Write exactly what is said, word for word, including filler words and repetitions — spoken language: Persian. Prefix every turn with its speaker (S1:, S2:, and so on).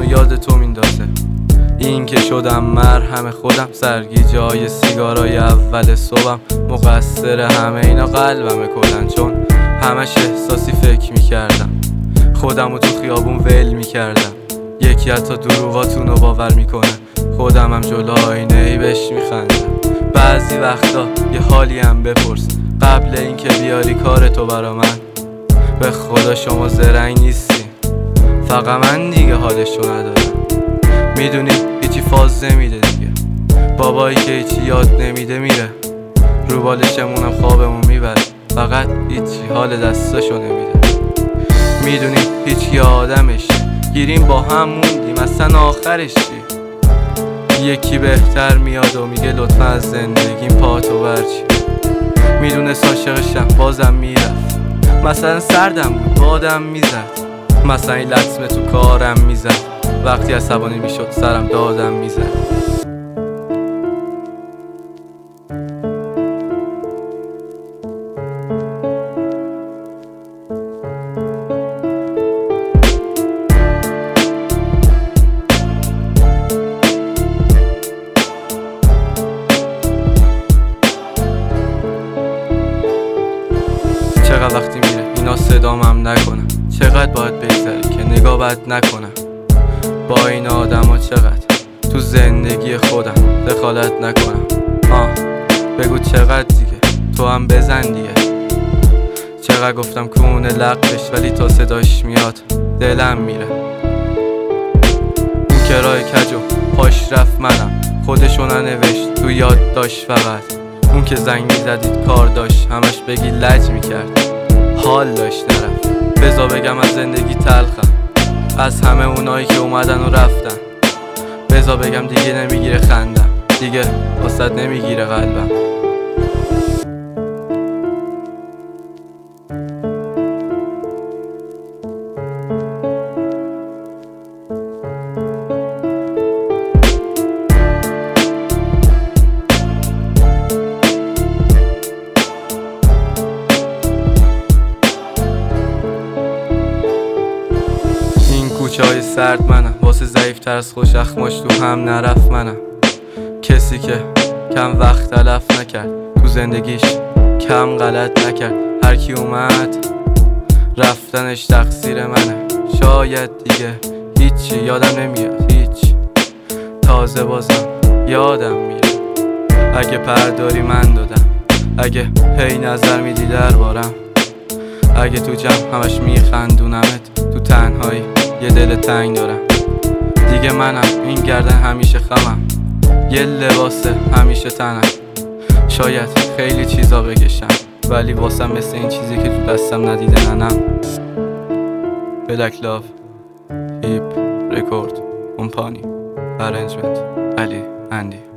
S1: یاد تو میندازه. این که شدم مرهم خودم، سرگیجه های سیگارای اول صبحم، مقصر همه اینا قلبمه کلن، چون همش احساسی فکر میکردم خودمو تو خیابون ول میکردم. یکی حتی دروغاتونو باور میکنه، خودمم جلو آینه ای بهش میخندم. بعضی وقتا یه حالی هم بپرس قبل اینکه بیاری کارتو برا من. به خدا شما زرنگ نیستی، فقط من دیگه حالشو ندارم. میدونی هیچی فاز نمیده دیگه، بابایی که هیچی یاد نمیده میره، رو بالشمونم خوابمون میبره، فقط هیچی حال دستاشو نمیده. میدونی هیچی آدمش، گیریم با هم موندیم اصلا آخرش چی؟ یکی بهتر میاد و میگه لطفا از زندگیم پاتو برچی. میدونست عاشقشم بازم میرفت، مثلا سردم بود بادم میزد، مثلا این لطمه تو کارم میزد، وقتی عصبانی میشد سرم دادم میزد. چقدر وقتی میره اینا صدامم نکنم، چقدر باید بگذره که نگاه بد نکنم با این آدم ها، چقدر تو زندگی خودم دخالت نکنم. آه بگو چقدر دیگه، تو هم بزن دیگه. چقدر گفتم کونه لقش، ولی تا صداش میاد دلم میره. اون که راه کجو پاش رفت منم، خودشو ننوشت تو یاد داشت فقط. اون که زنگ میزدید کار داشت، همش بگی لج میکرد، حال داشت نرفت. بزا بگم از زندگی تلخم، از همه اونایی که اومدن و رفتن. بزا بگم دیگه نمیگیره خندم، دیگه واسط نمیگیره قلبم. کوچه های سرد منم، واسه ضعیف تر از خوش اخماش تو هم نرفت منم. کسی که کم وقت تلف نکرد، تو زندگیش کم غلط نکرد. هر کی اومد رفتنش تقصیر منه، شاید دیگه هیچی یادم نمیاد، هیچ تازه بازم یادم میره. اگه پرداری من دادم، اگه هی نظر میدی دربارم، اگه تو جمع همش میخندونمت، تو تنهایی یه دل تنگ دارم. دیگه منم این گردن همیشه خمم، یه لباس همیشه تنم. شاید خیلی چیزا بکشم، ولی واسم مثل این چیزی که تو دستم ندیده ننم. بلک لاو هیپ رکورد کمپانی ارنجمنت علی اندی.